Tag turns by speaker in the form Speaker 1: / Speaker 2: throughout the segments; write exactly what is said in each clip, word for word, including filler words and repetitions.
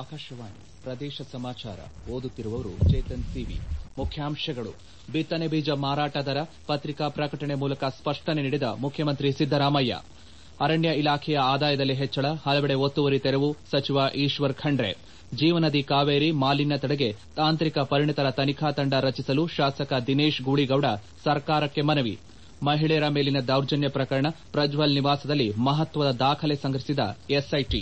Speaker 1: ಆಕಾಶವಾಣಿ ಪ್ರದೇಶ ಸಮಾಚಾರ ಓದುತ್ತಿರುವವರು ಚೇತನ್ ಸಿವಿ. ಮುಖ್ಯಾಂಶಗಳು: ಬಿತ್ತನೆ ಬೀಜ ಮಾರಾಟ ದರ ಪತ್ರಿಕಾ ಪ್ರಕಟಣೆ ಮೂಲಕ ಸ್ಪಷ್ಟನೆ ನೀಡಿದ ಮುಖ್ಯಮಂತ್ರಿ ಸಿದ್ದರಾಮಯ್ಯ. ಅರಣ್ಯ ಇಲಾಖೆಯ ಆದಾಯದಲ್ಲಿ ಹೆಚ್ಚಳ, ಹಲವೆಡೆ ಒತ್ತುವರಿ ತೆರವು ಸಚಿವ ಈಶ್ವರ್ ಖಂಡ್ರೆ. ಜೀವನದಿ ಕಾವೇರಿ ಮಾಲಿನ್ಯ ತಡೆಗೆ ತಾಂತ್ರಿಕ ಪರಿಣಿತರ ತನಿಖಾ ತಂಡ ರಚಿಸಲು ಶಾಸಕ ದಿನೇಶ್ ಗೂಳಿಗೌಡ ಸರ್ಕಾರಕ್ಕೆ ಮನವಿ. ಮಹಿಳೆಯರ ಮೇಲಿನ ದೌರ್ಜನ್ಯ ಪ್ರಕರಣ ಪ್ರಜ್ವಲ್ ನಿವಾಸದಲ್ಲಿ ಮಹತ್ವದ ದಾಖಲೆ ಸಂಗ್ರಹಿಸಿದ ಎಸ್ಐಟಿ.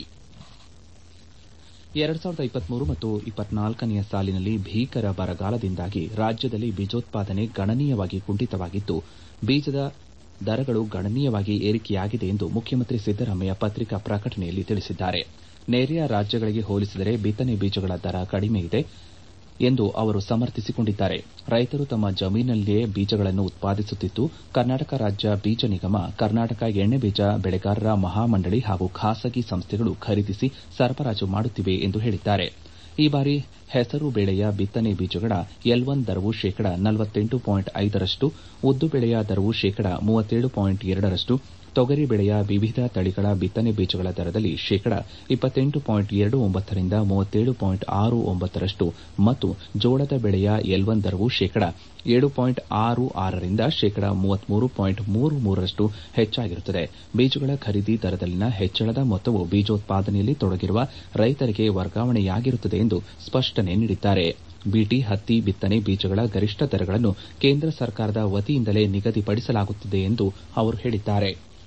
Speaker 1: ಎರಡು ಸಾವಿರದ ಇಪ್ಪತ್ಮೂರು ಮತ್ತು ಇಪ್ಪತ್ನಾಲ್ಕನೆಯ ಸಾಲಿನಲ್ಲಿ ಭೀಕರ ಬರಗಾಲದಿಂದಾಗಿ ರಾಜ್ಯದಲ್ಲಿ ಬೀಜೋತ್ಪಾದನೆ ಗಣನೀಯವಾಗಿ ಕುಂಠಿತವಾಗಿದ್ದು, ಬೀಜದ ದರಗಳು ಗಣನೀಯವಾಗಿ ಏರಿಕೆಯಾಗಿದೆ ಎಂದು ಮುಖ್ಯಮಂತ್ರಿ ಸಿದ್ದರಾಮಯ್ಯ ಪತ್ರಿಕಾ ಪ್ರಕಟಣೆಯಲ್ಲಿ ತಿಳಿಸಿದ್ದಾರೆ. ನೆರೆಯ ರಾಜ್ಯಗಳಿಗೆ ಹೋಲಿಸಿದರೆ ಬಿತ್ತನೆ ಬೀಜಗಳ ದರ ಕಡಿಮೆ ಇದೆ ಎಂದು ಅವರು ಸಮರ್ಥಿಸಿಕೊಂಡಿದ್ದಾರೆ. ರೈತರು ತಮ್ಮ ಜಮೀನಿನಲ್ಲಿಯೇ ಬೀಜಗಳನ್ನು ಉತ್ಪಾದಿಸುತ್ತಿದ್ದು, ಕರ್ನಾಟಕ ರಾಜ್ಯ ಬೀಜ ನಿಗಮ, ಕರ್ನಾಟಕ ಎಣ್ಣೆ ಬೀಜ ಬೆಳೆಗಾರರ ಮಹಾಮಂಡಳಿ ಹಾಗೂ ಖಾಸಗಿ ಸಂಸ್ಥೆಗಳು ಖರೀದಿಸಿ ಸರಬರಾಜು ಮಾಡುತ್ತಿವೆ ಎಂದು ಹೇಳಿದ್ದಾರೆ. ಈ ಬಾರಿ ಹೆಸರು ಬೆಳೆಯ ಬಿತ್ತನೆ ಬೀಜಗಳ ಎಲ್ ಒನ್ ದರವು ಶೇಕಡ ನಲವತ್ತೆಂಟು ಪಾಯಿಂಟ್ ಐದರಷ್ಟು, ಉದ್ದು ಬೆಳೆಯ ದರವು ಶೇಕಡ ಮೂವತ್ತೇಳು ಪಾಯಿಂಟ್ ಎರಡರಷ್ಟು, ತೊಗರಿ ಬೆಳೆಯ ವಿವಿಧ ತಳಿಗಳ ಬಿತ್ತನೆ ಬೀಜಗಳ ದರದಲ್ಲಿ ಶೇಕಡ ಇಪ್ಪತ್ತೆಂಟು ಪಾಯಿಂಟ್ ಎರಡು ಒಂಬತ್ತರಿಂದ ಮೂವತ್ತೇಳು ಪಾಯಿಂಟ್ ಆರು ಒಂಬತ್ತರಷ್ಟು ಮತ್ತು ಜೋಳದ ಬೆಳೆಯ ಎಲ್ ಒನ್ ದರವು ಶೇಕಡ ಏಳು ಪಾಯಿಂಟ್ ಆರು ಆರರಿಂದ ಶೇಕಡ ಮೂವತ್ಮೂರು ಪಾಯಿಂಟ್ ಮೂರು ಮೂರರಷ್ಟು ಹೆಚ್ಚಾಗಿರುತ್ತದೆ. ಬೀಜಗಳ ಖರೀದಿ ದರದಲ್ಲಿನ ಹೆಚ್ಚಳದ ಮೊತ್ತವು ಬೀಜೋತ್ಪಾದನೆಯಲ್ಲಿ ತೊಡಗಿರುವ ರೈತರಿಗೆ ವರ್ಗಾವಣೆಯಾಗಿರುತ್ತದೆ ಎಂದು ಸ್ಪಷ್ಟನೆ ನೀಡಿದ್ದಾರೆ. ಬಿಟಿ, ಹತ್ತಿ ಬಿತ್ತನೆ ಬೀಜಗಳ ಗರಿಷ್ಠ ದರಗಳನ್ನು ಕೇಂದ್ರ ಸರ್ಕಾರದ ವತಿಯಿಂದಲೇ ನಿಗದಿಪಡಿಸಲಾಗುತ್ತಿದೆ ಎಂದು ಅವರು ಹೇಳಿದ್ದಾರೆ.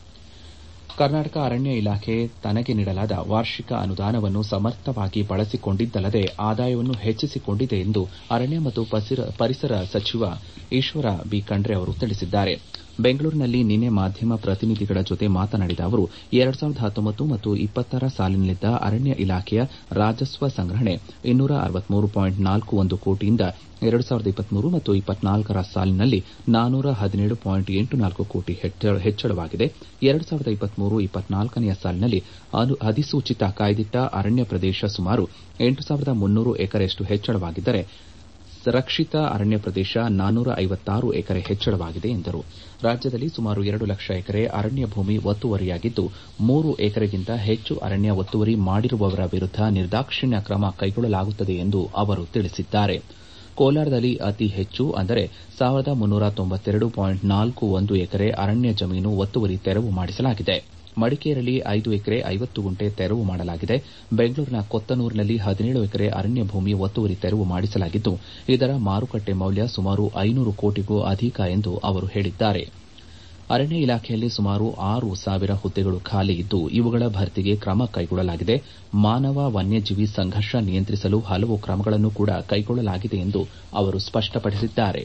Speaker 1: ಕರ್ನಾಟಕ ಅರಣ್ಯ ಇಲಾಖೆ ತನಗೆ ನೀಡಲಾದ ವಾರ್ಷಿಕ ಅನುದಾನವನ್ನು ಸಮರ್ಥವಾಗಿ ಬಳಸಿಕೊಂಡಿದ್ದಲ್ಲದೆ ಆದಾಯವನ್ನು ಹೆಚ್ಚಿಸಿಕೊಂಡಿದೆ ಎಂದು ಅರಣ್ಯ ಮತ್ತು ಪರಿಸರ ಸಚಿವ ಈಶ್ವರ ಬಿ ಖಂಡ್ರೆ ಅವರು ತಿಳಿಸಿದ್ದಾರೆ. ಬೆಂಗಳೂರಿನಲ್ಲಿ ನಿನ್ನೆ ಮಾಧ್ಯಮ ಪ್ರತಿನಿಧಿಗಳ ಜೊತೆ ಮಾತನಾಡಿದ ಅವರು, ಎರಡು ಸಾವಿರದ ಹತ್ತೊಂಬತ್ತು ಮತ್ತು ಇಪ್ಪತ್ತರ ಸಾಲಿನಲ್ಲಿದ್ದ ಅರಣ್ಯ ಇಲಾಖೆಯ ರಾಜಸ್ವ ಸಂಗ್ರಹಣೆ ಇನ್ನೂರ ಅರವತ್ಮೂರು ಪಾಯಿಂಟ್ ನಾಲ್ಕು ಒಂದು ಕೋಟಿಯಿಂದ ಎರಡು ಸಾವಿರದ ಇಪ್ಪತ್ಮೂರು ಮತ್ತು ಇಪ್ಪತ್ನಾಲ್ಕರ ಸಾಲಿನಲ್ಲಿ ನಾನೂರ ಹದಿನೇಳು ಪಾಯಿಂಟ್ ಎಂಟು ನಾಲ್ಕು ಕೋಟಿ ಹೆಚ್ಚಳವಾಗಿದೆ. ಎರಡು ಸಾವಿರದ ಇಪ್ಪತ್ಮೂರು ಇಪ್ಪತ್ನಾಲ್ಕನೆಯ ಸಾಲಿನಲ್ಲಿ ಅಧಿಸೂಚಿತ ಕಾಯ್ದಿಟ್ಟ ಅರಣ್ಯ ಪ್ರದೇಶ ಸುಮಾರು ಎಂಟು ಸಾವಿರದ ಮುನ್ನೂರು ಎಕರೆಯಷ್ಟು ಹೆಚ್ಚಳವಾಗಿದ್ದರೆ, ರಕ್ಷಿತ ಅರಣ್ಯ ಪ್ರದೇಶ ನಾನೂರ ಐವತ್ತಾರು ಎಕರೆ ಹೆಚ್ಚಳವಾಗಿದೆ ಎಂದರು. ರಾಜ್ಯದಲ್ಲಿ ಸುಮಾರು ಎರಡು ಲಕ್ಷ ಎಕರೆ ಅರಣ್ಯ ಭೂಮಿ ಒತ್ತುವರಿಯಾಗಿದ್ದು, ಮೂರು ಎಕರೆಗಿಂತ ಹೆಚ್ಚು ಅರಣ್ಯ ಒತ್ತುವರಿ ಮಾಡಿರುವವರ ವಿರುದ್ಧ ನಿರ್ದಾಕ್ಷಿಣ್ಯ ಕ್ರಮ ಕೈಗೊಳ್ಳಲಾಗುತ್ತದೆ ಎಂದು ಅವರು ತಿಳಿಸಿದ್ದಾರೆ. ಕೋಲಾರದಲ್ಲಿ ಅತಿ ಹೆಚ್ಚು ಅಂದರೆ ಸಾವಿರದ ಮುನ್ನೂರ ತೊಂಬತ್ತೆರಡು ಪಾಯಿಂಟ್ ನಾಲ್ಕು ಒಂದು ಎಕರೆ ಅರಣ್ಯ ಜಮೀನು ಒತ್ತುವರಿ ತೆರವು ಮಾಡಿಸಲಾಗಿದೆ. ಮಡಿಕೇರಿಯಲ್ಲಿ ಐದು ಎಕರೆ ಐವತ್ತು ಗುಂಟೆ ತೆರವು ಮಾಡಲಾಗಿದೆ. ಬೆಂಗಳೂರಿನ ಕೊತ್ತನೂರಿನಲ್ಲಿ ಹದಿನೇಳು ಎಕರೆ ಅರಣ್ಯ ಭೂಮಿ ಒತ್ತುವರಿ ತೆರವು ಮಾಡಿಸಲಾಗಿದ್ದು, ಇದರ ಮಾರುಕಟ್ಟೆ ಮೌಲ್ಯ ಸುಮಾರು ಐನೂರು ಕೋಟಿಗೂ ಅಧಿಕ ಎಂದು ಅವರು ಹೇಳಿದ್ದಾರೆ. ಅರಣ್ಯ ಇಲಾಖೆಯಲ್ಲಿ ಸುಮಾರು ಆರು ಸಾವಿರ ಹುದ್ದೆಗಳು ಖಾಲಿ ಇದ್ದು, ಇವುಗಳ ಭರ್ತಿಗೆ ಕ್ರಮ ಕೈಗೊಳ್ಳಲಾಗಿದೆ. ಮಾನವ ವನ್ಯಜೀವಿ ಸಂಘರ್ಷ ನಿಯಂತ್ರಿಸಲು ಹಲವು ಕ್ರಮಗಳನ್ನು ಕೂಡ ಕೈಗೊಳ್ಳಲಾಗಿದೆ ಎಂದು ಅವರು ಸ್ಪಷ್ಟಪಡಿಸಿದ್ದಾರೆ.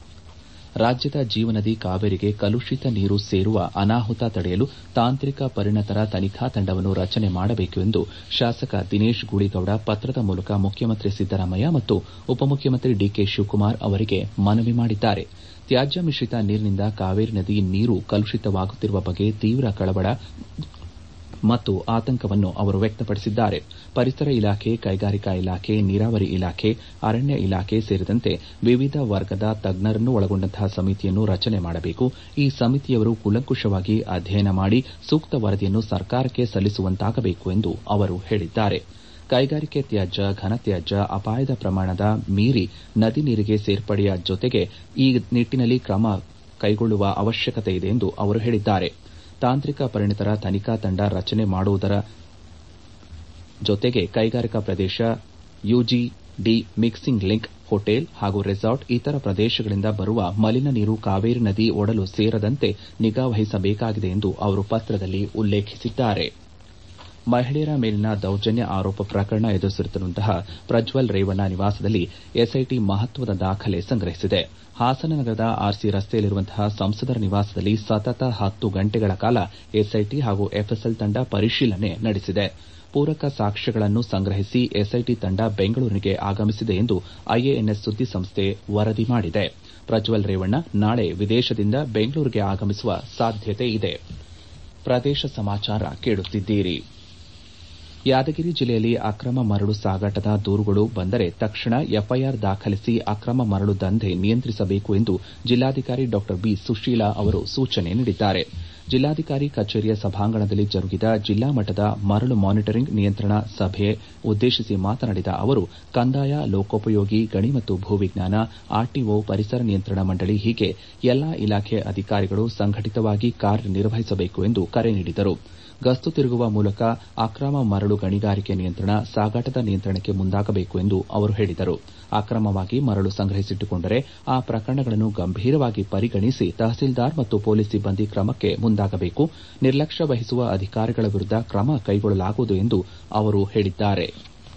Speaker 1: ರಾಜ್ಯದ ಜೀವನದಿ ಕಾವೇರಿಗೆ ಕಲುಷಿತ ನೀರು ಸೇರುವ ಅನಾಹುತ ತಡೆಯಲು ತಾಂತ್ರಿಕ ಪರಿಣಿತರ ತನಿಖಾ ತಂಡವನ್ನು ರಚನೆ ಮಾಡಬೇಕು ಎಂದು ಶಾಸಕ ದಿನೇಶ್ ಗೂಳಿಗೌಡ ಪತ್ರದ ಮೂಲಕ ಮುಖ್ಯಮಂತ್ರಿ ಸಿದ್ದರಾಮಯ್ಯ ಮತ್ತು ಉಪಮುಖ್ಯಮಂತ್ರಿ ಡಿಕೆ ಶಿವಕುಮಾರ್ ಅವರಿಗೆ ಮನವಿ ಮಾಡಿದ್ದಾರೆ. ತ್ಯಾಜ್ಯ ಮಿಶ್ರಿತ ನೀರಿನಿಂದ ಕಾವೇರಿ ನದಿ ನೀರು ಕಲುಷಿತವಾಗುತ್ತಿರುವ ಬಗ್ಗೆ ತೀವ್ರ ಕಳವಳ ಮತ್ತು ಆತಂಕವನ್ನು ಅವರು ವ್ಯಕ್ತಪಡಿಸಿದ್ದಾರೆ. ಪರಿಸರ ಇಲಾಖೆ, ಕೈಗಾರಿಕಾ ಇಲಾಖೆ, ನೀರಾವರಿ ಇಲಾಖೆ, ಅರಣ್ಯ ಇಲಾಖೆ ಸೇರಿದಂತೆ ವಿವಿಧ ವರ್ಗದ ತಜ್ಞರನ್ನು ಒಳಗೊಂಡಂತಹ ಸಮಿತಿಯನ್ನು ರಚನೆ ಮಾಡಬೇಕು. ಈ ಸಮಿತಿಯವರು ಕೂಲಂಕುಷವಾಗಿ ಅಧ್ಯಯನ ಮಾಡಿ ಸೂಕ್ತ ವರದಿಯನ್ನು ಸರ್ಕಾರಕ್ಕೆ ಸಲ್ಲಿಸುವಂತಾಗಬೇಕು ಎಂದು ಅವರು ಹೇಳಿದ್ದಾರೆ. ಕೈಗಾರಿಕೆ ತ್ಯಾಜ್ಯ, ಘನತ್ಯಾಜ್ಯ ಅಪಾಯದ ಪ್ರಮಾಣದ ಮೀರಿ ನದಿ ನೀರಿಗೆ ಸೇರ್ಪಡೆಯ ಜೊತೆಗೆ ಈ ನಿಟ್ಟಿನಲ್ಲಿ ಕ್ರಮ ಕೈಗೊಳ್ಳುವ ಅವಶ್ಯಕತೆ ಇದೆ ಎಂದು ಅವರು ಹೇಳಿದ್ದಾರೆ. ತಾಂತ್ರಿಕ ಪರಿಣಿತರ ತನಿಖಾ ತಂಡ ರಚನೆ ಮಾಡುವುದರ ಜೊತೆಗೆ ಕೈಗಾರಿಕಾ ಪ್ರದೇಶ, ಯುಜಿಡಿ, ಮಿಕ್ಸಿಂಗ್ ಲಿಂಕ್, ಹೋಟೆಲ್ ಹಾಗೂ ರೆಸಾರ್ಟ್, ಇತರ ಪ್ರದೇಶಗಳಿಂದ ಬರುವ ಮಲಿನ ನೀರು ಕಾವೇರಿ ನದಿ ಒಡಲು ಸೇರದಂತೆ ನಿಗಾ ವಹಿಸಬೇಕಾಗಿದೆ ಎಂದು ಅವರು ಪತ್ರದಲ್ಲಿ ಉಲ್ಲೇಖಿಸಿದ್ದಾರೆ. ಮಹಿಳೆಯರ ಮೇಲಿನ ದೌರ್ಜನ್ಯ ಆರೋಪ ಪ್ರಕರಣ ಎದುರಿಸುತ್ತಿರುವಂತಹ ಪ್ರಜ್ವಲ್ ರೇವಣ್ಣ ನಿವಾಸದಲ್ಲಿ ಎಸ್ಐಟಿ ಮಹತ್ವದ ದಾಖಲೆ ಸಂಗ್ರಹಿಸಿದೆ. ಹಾಸನ ನಗರದ ಆರ್ಸಿ ರಸ್ತೆಯಲ್ಲಿರುವಂತಹ ಸಂಸದರ ನಿವಾಸದಲ್ಲಿ ಸತತ ಹತ್ತು ಗಂಟೆಗಳ ಕಾಲ ಎಸ್ಐಟಿ ಹಾಗೂ ಎಫ್ಎಸ್ಎಲ್ ತಂಡ ಪರಿಶೀಲನೆ ನಡೆಸಿದೆ. ಪೂರಕ ಸಾಕ್ಷ್ಯಗಳನ್ನು ಸಂಗ್ರಹಿಸಿ ಎಸ್ಐಟಿ ತಂಡ ಬೆಂಗಳೂರಿಗೆ ಆಗಮಿಸಿದೆ ಎಂದು ಐಎಎನ್ಎಸ್ ಸುದ್ದಿಸಂಸ್ಥೆ ವರದಿ ಮಾಡಿದೆ. ಪ್ರಜ್ವಲ್ ರೇವಣ್ಣ ನಾಳೆ ವಿದೇಶದಿಂದ ಬೆಂಗಳೂರಿಗೆ ಆಗಮಿಸುವ ಸಾಧ್ಯತೆ ಇದೆ. ಪ್ರದೇಶ ಸಮಾಚಾರ ಕೇಳುತ್ತಿದ್ದೀರಿ. ಯಾದಗಿರಿ ಜಿಲ್ಲೆಯಲ್ಲಿ ಅಕ್ರಮ ಮರಳು ಸಾಗಾಟದ ದೂರುಗಳು ಬಂದರೆ ತಕ್ಷಣ ಎಫ್ಐಆರ್ ದಾಖಲಿಸಿ ಅಕ್ರಮ ಮರಳು ದಂಧೆ ನಿಯಂತ್ರಿಸಬೇಕು ಎಂದು ಜಿಲ್ಲಾಧಿಕಾರಿ ಡಾ ಬಿ ಸುಶೀಲಾ ಅವರು ಸೂಚನೆ ನೀಡಿದ್ದಾರೆ. ಜಿಲ್ಲಾಧಿಕಾರಿ ಕಚೇರಿಯ ಸಭಾಂಗಣದಲ್ಲಿ ಜರುಗಿದ ಜಿಲ್ಲಾ ಮಟ್ಟದ ಮರಳು ಮಾನಿಟರಿಂಗ್ ನಿಯಂತ್ರಣ ಸಭೆ ಉದ್ದೇಶಿಸಿ ಮಾತನಾಡಿದ ಅವರು ಕಂದಾಯ, ಲೋಕೋಪಯೋಗಿ, ಗಣಿ ಮತ್ತು ಭೂವಿಜ್ಞಾನ, ಆರ್ಟಿಒ, ಪರಿಸರ ನಿಯಂತ್ರಣ ಮಂಡಳಿ ಹೀಗೆ ಎಲ್ಲಾ ಇಲಾಖೆ ಅಧಿಕಾರಿಗಳು ಸಂಘಟಿತವಾಗಿ ಕಾರ್ಯನಿರ್ವಹಿಸಬೇಕು ಎಂದು ಕರೆ ನೀಡಿದರು. ಗಸ್ತು ತಿರುಗುವ ಮೂಲಕ ಅಕ್ರಮ ಮರಳು ಗಣಿಗಾರಿಕೆ ನಿಯಂತ್ರಣ, ಸಾಗಾಟದ ನಿಯಂತ್ರಣಕ್ಕೆ ಮುಂದಾಗಬೇಕು ಎಂದು ಅವರು ಹೇಳಿದರು. ಅಕ್ರಮವಾಗಿ ಮರಳು ಸಂಗ್ರಹಿಸಿಟ್ಟುಕೊಂಡರೆ ಆ ಪ್ರಕರಣಗಳನ್ನು ಗಂಭೀರವಾಗಿ ಪರಿಗಣಿಸಿ ತಹಸೀಲ್ದಾರ್ ಮತ್ತು ಪೊಲೀಸ್ ಸಿಬ್ಬಂದಿ ಕ್ರಮಕ್ಕೆ ಮುಂದಾಗಬೇಕು. ನಿರ್ಲಕ್ಷ್ಯ ವಹಿಸುವ ಅಧಿಕಾರಿಗಳ ವಿರುದ್ದ ಕ್ರಮ ಕೈಗೊಳ್ಳಲಾಗುವುದು ಎಂದು ಅವರು ಹೇಳಿದ್ದಾರೆ.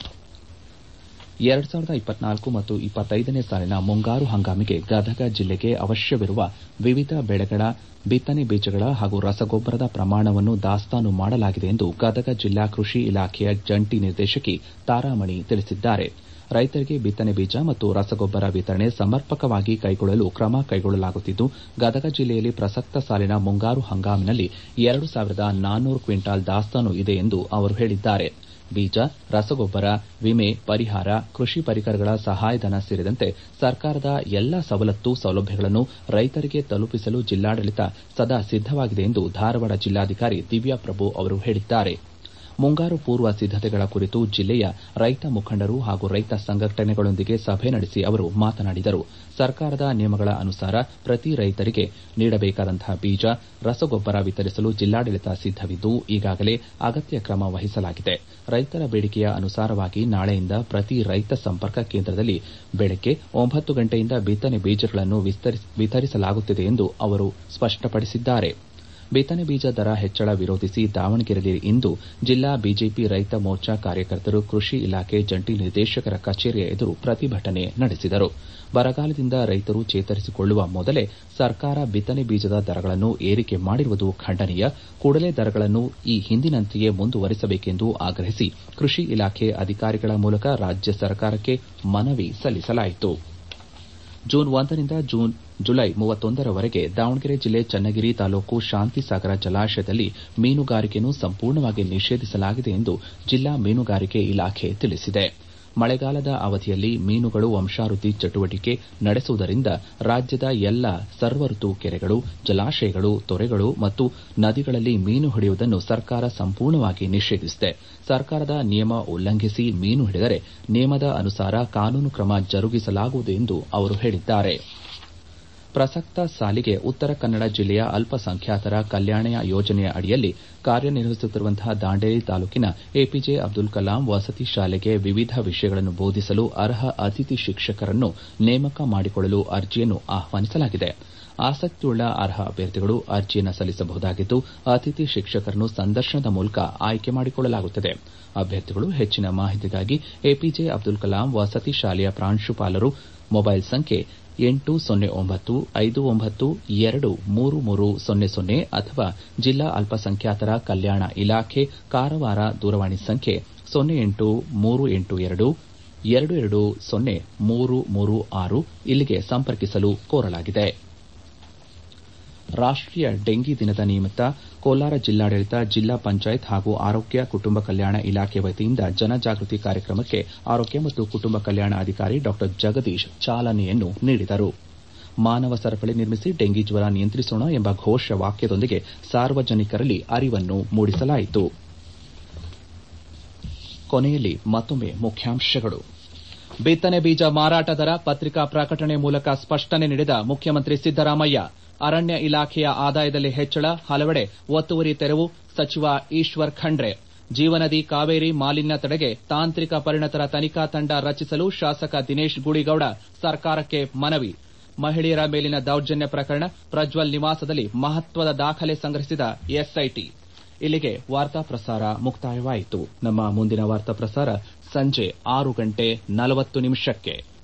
Speaker 1: ಎರಡು ಸಾವಿರದ ಇಪ್ಪತ್ನಾಲ್ಕು ಮತ್ತು ಇಪ್ಪತ್ತೈದನೇ ಸಾಲಿನ ಮುಂಗಾರು ಹಂಗಾಮಿಗೆ ಗದಗ ಜಿಲ್ಲೆಗೆ ಅವಶ್ಯವಿರುವ ವಿವಿಧ ಬೆಳೆಗಳ ಬಿತ್ತನೆ ಬೀಜಗಳ ಹಾಗೂ ರಸಗೊಬ್ಬರದ ಪ್ರಮಾಣವನ್ನು ದಾಸ್ತಾನು ಮಾಡಲಾಗಿದೆ ಎಂದು ಗದಗ ಜಿಲ್ಲಾ ಕೃಷಿ ಇಲಾಖೆಯ ಜಂಟಿ ನಿರ್ದೇಶಕಿ ತಾರಾಮಣಿ ತಿಳಿಸಿದ್ದಾರೆ. ರೈತರಿಗೆ ಬಿತ್ತನೆ ಬೀಜ ಮತ್ತು ರಸಗೊಬ್ಬರ ವಿತರಣೆ ಸಮರ್ಪಕವಾಗಿ ಕೈಗೊಳ್ಳಲು ಕ್ರಮ ಕೈಗೊಳ್ಳಲಾಗುತ್ತಿದ್ದು, ಗದಗ ಜಿಲ್ಲೆಯಲ್ಲಿ ಪ್ರಸಕ್ತ ಸಾಲಿನ ಮುಂಗಾರು ಹಂಗಾಮಿನಲ್ಲಿ ಎರಡು ಸಾವಿರದ ನಾನ್ನೂರು ಕ್ವಿಂಟಾಲ್ ದಾಸ್ತಾನು ಇದೆ ಎಂದು ಅವರು ಹೇಳಿದ್ದಾರೆ. ಬೀಜ, ರಸಗೊಬ್ಬರ, ವಿಮೆ ಪರಿಹಾರ, ಕೃಷಿ ಪರಿಕರಗಳ ಸಹಾಯಧನ ಸೇರಿದಂತೆ ಸರ್ಕಾರದ ಎಲ್ಲಾ ಸವಲತ್ತು ಸೌಲಭ್ಯಗಳನ್ನು ರೈತರಿಗೆ ತಲುಪಿಸಲು ಜಿಲ್ಲಾಡಳಿತ ಸದಾ ಸಿದ್ದವಾಗಿದೆ ಎಂದು ಧಾರವಾಡ ಜಿಲ್ಲಾಧಿಕಾರಿ ದಿವ್ಯಾಪ್ರಭು ಅವರು ಹೇಳಿದ್ದಾರೆ. ಮುಂಗಾರು ಪೂರ್ವ ಸಿದ್ದತೆಗಳ ಕುರಿತು ಜಿಲ್ಲೆಯ ರೈತ ಮುಖಂಡರು ಹಾಗೂ ರೈತ ಸಂಘಟನೆಗಳೊಂದಿಗೆ ಸಭೆ ನಡೆಸಿ ಅವರು ಮಾತನಾಡಿದರು. ಸರ್ಕಾರದ ನಿಯಮಗಳ ಅನುಸಾರ ಪ್ರತಿ ರೈತರಿಗೆ ನೀಡಬೇಕಾದಂತಹ ಬೀಜ, ರಸಗೊಬ್ಬರ ವಿತರಿಸಲು ಜಿಲ್ಲಾಡಳಿತ ಸಿದ್ದವಿದ್ದು ಈಗಾಗಲೇ ಅಗತ್ಯ ಕ್ರಮ ವಹಿಸಲಾಗಿದೆ. ರೈತರ ಬೇಡಿಕೆಯ ಅನುಸಾರವಾಗಿ ನಾಳೆಯಿಂದ ಪ್ರತಿ ರೈತ ಸಂಪರ್ಕ ಕೇಂದ್ರದಲ್ಲಿ ಬೆಳಗ್ಗೆ ಒಂಬತ್ತು ಗಂಟೆಯಿಂದ ಬಿತ್ತನೆ ಬೀಜಗಳನ್ನು ವಿತರಿಸಲಾಗುತ್ತಿದೆ ಎಂದು ಅವರು ಸ್ಪಷ್ಟಪಡಿಸಿದ್ದಾರೆ. ಬಿತ್ತನೆ ಬೀಜ ದರ ಹೆಚ್ಚಳ ವಿರೋಧಿಸಿ ದಾವಣಗೆರೆಯಲ್ಲಿ ಇಂದು ಜಿಲ್ಲಾ ಬಿಜೆಪಿ ರೈತ ಮೋರ್ಚಾ ಕಾರ್ಯಕರ್ತರು ಕೃಷಿ ಇಲಾಖೆ ಜಂಟಿ ನಿರ್ದೇಶಕರ ಕಚೇರಿಯ ಎದುರು ಪ್ರತಿಭಟನೆ ನಡೆಸಿದರು. ಬರಗಾಲದಿಂದ ರೈತರು ಚೇತರಿಸಿಕೊಳ್ಳುವ ಮೊದಲೇ ಸರ್ಕಾರ ಬಿತ್ತನೆ ಬೀಜದ ದರಗಳನ್ನು ಏರಿಕೆ ಮಾಡಿರುವುದು ಖಂಡನೀಯ. ಕೂಡಲೇ ದರಗಳನ್ನು ಈ ಹಿಂದಿನಂತೆಯೇ ಮುಂದುವರಿಸಬೇಕೆಂದು ಆಗ್ರಹಿಸಿ ಕೃಷಿ ಇಲಾಖೆ ಅಧಿಕಾರಿಗಳ ಮೂಲಕ ರಾಜ್ಯ ಸರ್ಕಾರಕ್ಕೆ ಮನವಿ ಸಲ್ಲಿಸಲಾಯಿತು. ಜೂನ್ ಒಂದರಿಂದ ಜೂನ್ ಜುಲೈ ಮೂವತ್ತೊಂದರವರೆಗೆ ದಾವಣಗೆರೆ ಜಿಲ್ಲೆ ಚನ್ನಗಿರಿ ತಾಲೂಕು ಶಾಂತಿಸಾಗರ ಜಲಾಶಯದಲ್ಲಿ ಮೀನುಗಾರಿಕೆಯನ್ನು ಸಂಪೂರ್ಣವಾಗಿ ನಿಷೇಧಿಸಲಾಗಿದೆ ಎಂದು ಜಿಲ್ಲಾ ಮೀನುಗಾರಿಕೆ ಇಲಾಖೆ ತಿಳಿಸಿದೆ. ಮಳೆಗಾಲದ ಅವಧಿಯಲ್ಲಿ ಮೀನುಗಳು ವಂಶಾವೃದ್ಧಿ ಚಟುವಟಿಕೆ ನಡೆಸುವುದರಿಂದ ರಾಜ್ಯದ ಎಲ್ಲ ಸರ್ವಋತು ಕೆರೆಗಳು, ಜಲಾಶಯಗಳು, ತೊರೆಗಳು ಮತ್ತು ನದಿಗಳಲ್ಲಿ ಮೀನು ಹಿಡಿಯುವುದನ್ನು ಸರ್ಕಾರ ಸಂಪೂರ್ಣವಾಗಿ ನಿಷೇಧಿಸಿದೆ. ಸರ್ಕಾರದ ನಿಯಮ ಉಲ್ಲಂಘಿಸಿ ಮೀನು ಹಿಡಿದರೆ ನಿಯಮದ ಅನುಸಾರ ಕಾನೂನು ಕ್ರಮ ಜರುಗಿಸಲಾಗುವುದು ಎಂದು ಅವರು ಹೇಳಿದ್ದಾರೆ. ಪ್ರಸಕ್ತ ಸಾಲಿಗೆ ಉತ್ತರ ಕನ್ನಡ ಜಿಲ್ಲೆಯ ಅಲ್ಪಸಂಖ್ಯಾತರ ಕಲ್ಯಾಣ ಯೋಜನೆಯ ಅಡಿಯಲ್ಲಿ ಕಾರ್ಯನಿರ್ವಹಿಸುತ್ತಿರುವಂತಹ ದಾಂಡೇಲಿ ತಾಲೂಕಿನ ಎಪಿಜೆ ಅಬ್ದುಲ್ ಕಲಾಂ ವಸತಿ ಶಾಲೆಗೆ ವಿವಿಧ ವಿಷಯಗಳನ್ನು ಬೋಧಿಸಲು ಅರ್ಹ ಅತಿಥಿ ಶಿಕ್ಷಕರನ್ನು ನೇಮಕ ಮಾಡಿಕೊಳ್ಳಲು ಅರ್ಜಿಯನ್ನು ಆಹ್ವಾನಿಸಲಾಗಿದೆ. ಆಸಕ್ತಿಯುಳ್ಳ ಅರ್ಹ ಅಭ್ಯರ್ಥಿಗಳು ಅರ್ಜಿಯನ್ನು ಸಲ್ಲಿಸಬಹುದಾಗಿದ್ದು, ಅತಿಥಿ ಶಿಕ್ಷಕರನ್ನು ಸಂದರ್ಶನದ ಮೂಲಕ ಆಯ್ಕೆ ಮಾಡಿಕೊಳ್ಳಲಾಗುತ್ತದೆ. ಅಭ್ಯರ್ಥಿಗಳು ಹೆಚ್ಚಿನ ಮಾಹಿತಿಗಾಗಿ ಎಪಿಜೆ ಅಬ್ದುಲ್ ಕಲಾಂ ವಸತಿ ಶಾಲೆಯ ಪ್ರಾಂಶುಪಾಲರು ಮೊಬೈಲ್ ಸಂಖ್ಯೆ ಎಂಟು ಸೊನ್ನೆ ಒಂಬತ್ತು ಐದು ಒಂಬತ್ತು ಎರಡು ಮೂರು ಮೂರು ಸೊನ್ನೆ ಸೊನ್ನೆ ಅಥವಾ ಜಿಲ್ಲಾ ಅಲ್ಪಸಂಖ್ಯಾತರ ಕಲ್ಯಾಣ ಇಲಾಖೆ ಕಾರವಾರ ದೂರವಾಣಿ ಸಂಖ್ಯೆ ಸೊನ್ನೆ ಎಂಟು ಮೂರು ಎಂಟು ಎರಡು ಎರಡು ಎರಡು ಸೊನ್ನೆ ಮೂರು ಮೂರು ಆರು ಇಲ್ಲಿಗೆ ಸಂಪರ್ಕಿಸಲು ಕೋರಲಾಗಿದೆ. ರಾಷ್ಟೀಯ ಡೆಂಗಿ ದಿನದ ನಿಮಿತ್ತ ಕೋಲಾರ ಜಿಲ್ಲಾಡಳಿತ, ಜಿಲ್ಲಾ ಪಂಚಾಯತ್ ಹಾಗೂ ಆರೋಗ್ಯ ಕುಟುಂಬ ಕಲ್ಯಾಣ ಇಲಾಖೆ ವತಿಯಿಂದ ಜನಜಾಗೃತಿ ಕಾರ್ಯಕ್ರಮಕ್ಕೆ ಆರೋಗ್ಯ ಮತ್ತು ಕುಟುಂಬ ಕಲ್ಯಾಣ ಅಧಿಕಾರಿ ಡಾ ಜಗದೀಶ್ ಚಾಲನೆಯನ್ನು ನೀಡಿದರು. ಮಾನವ ಸರಪಳಿ ನಿರ್ಮಿಸಿ ಡೆಂಗಿ ಜ್ವರ ನಿಯಂತ್ರಿಸೋಣ ಎಂಬ ಘೋಷ ವಾಕ್ಯದೊಂದಿಗೆ ಸಾರ್ವಜನಿಕರಲ್ಲಿ ಅರಿವನ್ನು ಮೂಡಿಸಲಾಯಿತು. ಕೊನೆಯಲ್ಲಿ ಮತ್ತೊಮ್ಮೆ ಮುಖ್ಯಾಂಶಗಳು. ಬಿತ್ತನೆ ಬೀಜ ಮಾರಾಟ ದರ ಪತ್ರಿಕಾ ಪ್ರಕಟಣೆ ಮೂಲಕ ಸ್ಪಷ್ಟನೆ ನೀಡಿದ ಮುಖ್ಯಮಂತ್ರಿ ಸಿದ್ದರಾಮಯ್ಯ. ಅರಣ್ಯ ಇಲಾಖೆಯ ಆದಾಯದಲ್ಲಿ ಹೆಚ್ಚಳ, ಹಲವೆಡೆ ಒತ್ತುವರಿ ತೆರವು ಸಚಿವ ಈಶ್ವರ್ ಖಂಡ್ರೆ. ಜೀವನದಿ ಕಾವೇರಿ ಮಾಲಿನ್ಯ ತಡೆಗೆ ತಾಂತ್ರಿಕ ಪರಿಣತರ ತನಿಖಾ ತಂಡ ರಚಿಸಲು ಶಾಸಕ ದಿನೇಶ್ ಗುಡಿಗೌಡ ಸರ್ಕಾರಕ್ಕೆ ಮನವಿ. ಮಹಿಳೆಯರ ಮೇಲಿನ ದೌರ್ಜನ್ಯ ಪ್ರಕರಣ, ಪ್ರಜ್ವಲ್ ನಿವಾಸದಲ್ಲಿ ಮಹತ್ವದ ದಾಖಲೆ ಸಂಗ್ರಹಿಸಿದ ಎಸ್ಐಟಿ. ಇಲ್ಲಿಗೆ ವಾರ್ತಾ ಪ್ರಸಾರ ಮುಕ್ತಾಯವಾಯಿತು. ನಮ್ಮ ಮುಂದಿನ ವಾರ್ತಾ ಪ್ರಸಾರ ಸಂಜೆ ಆರು ಗಂಟೆ ನಲವತ್ತು ನಿಮಿಷಕ್ಕೆ.